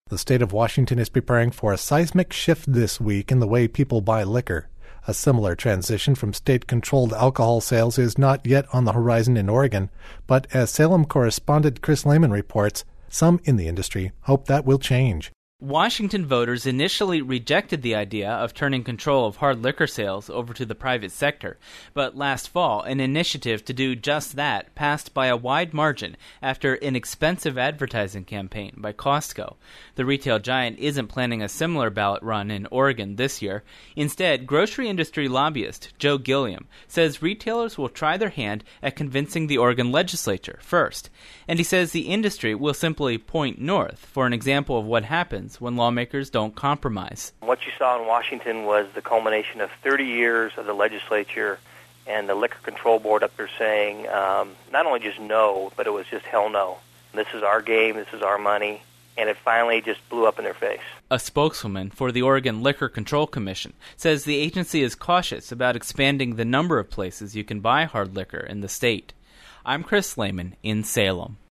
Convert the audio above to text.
The state of Washington is preparing for a seismic shift this week in the way people buy liquor. A similar transition from state-controlled alcohol sales is not yet on the horizon in Oregon, but as Salem correspondent Chris Lehman reports, some in the industry hope that will change. Washington voters initially rejected the idea of turning control of hard liquor sales over to the private sector, but last fall, an initiative to do just that passed by a wide margin after an expensive advertising campaign by Costco. The retail giant isn't planning a similar ballot run in Oregon this year. Instead, grocery industry lobbyist Joe Gilliam says retailers will try their hand at convincing the Oregon legislature first, and he says the industry will simply point north for an example of what happens when lawmakers don't compromise. What you saw in Washington was the culmination of 30 years of the legislature and the Liquor Control Board up there saying not only just no, but it was just hell no. This is our game, this is our money, and it finally just blew up in their face. A spokeswoman for the Oregon Liquor Control Commission says the agency is cautious about expanding the number of places you can buy hard liquor in the state. I'm Chris Lehman in Salem.